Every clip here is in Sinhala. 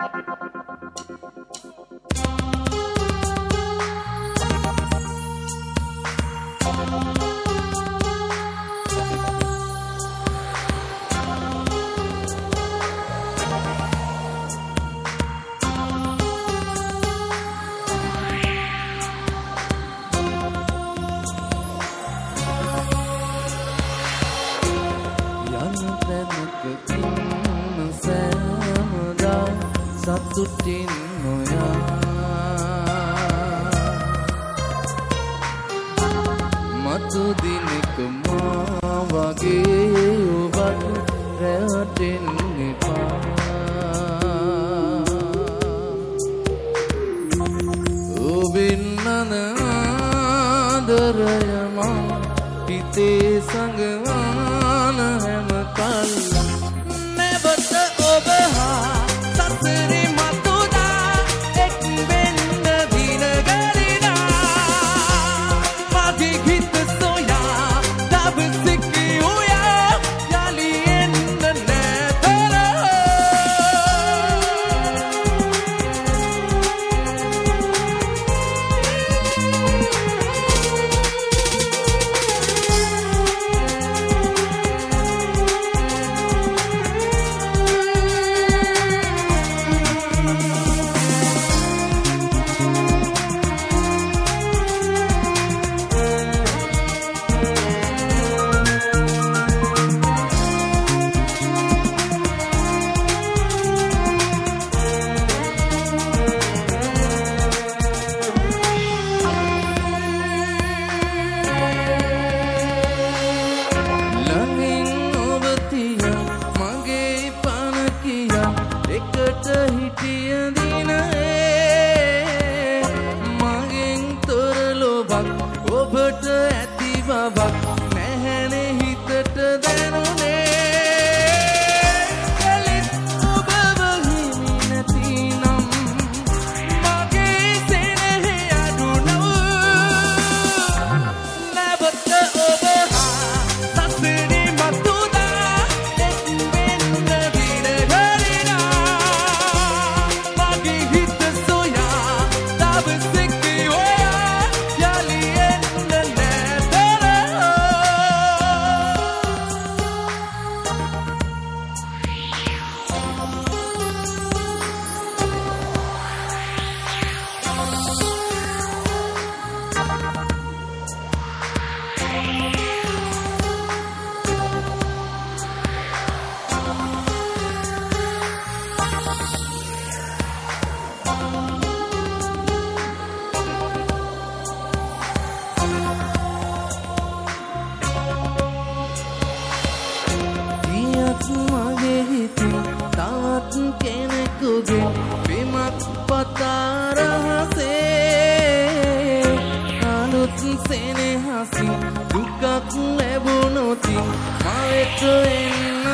සතුටින් නොයා මතු දිනක මා වගේ ඔබට රැවටෙන්න එපා ඔබින් අනාදරය මා හිතේ සංගවාන හැම කල් නැවත ඔබ හා සසරේ මතුදා එක් වෙන්න දින ගරිනා මගේ හිත සොයා දවසක ඔයා යලි එන්න නැතර ඔබට ඇති බවක් නැහැනේ හිතට දැනුනේ කලින් ඔබව හිමි නැතිනම් මගේ සෙනෙහි අඩුනව නැවත ඔබ හා සසරේ මතුදා එක් වෙන්න දින ගරිනා මගේ හිත සොයා දවසක ඔයා යලි මගේ හිතින් තවත් කෙනෙකුගේ බිමක් පතා රහසේ අලුත් සෙනෙහසින් දුකක් ලැබුණොතින් මා වෙත එන්න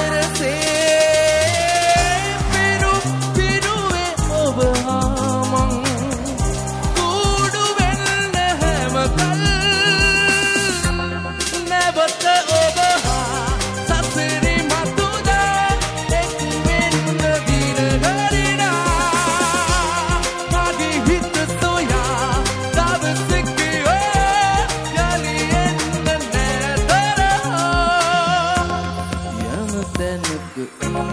පෙරසේ පිරුවේ ඔබ හා මං කුඩු වෙන්න හැම කල් නැවත ඔබ හා සසරේ මතුදා එක් වෙන්න දින ගරිනා මගේ හිත සොයා දවසක ඔයා යලි එන්න නැතර යම තැනක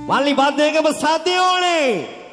वाली बात है कि बस साथी होने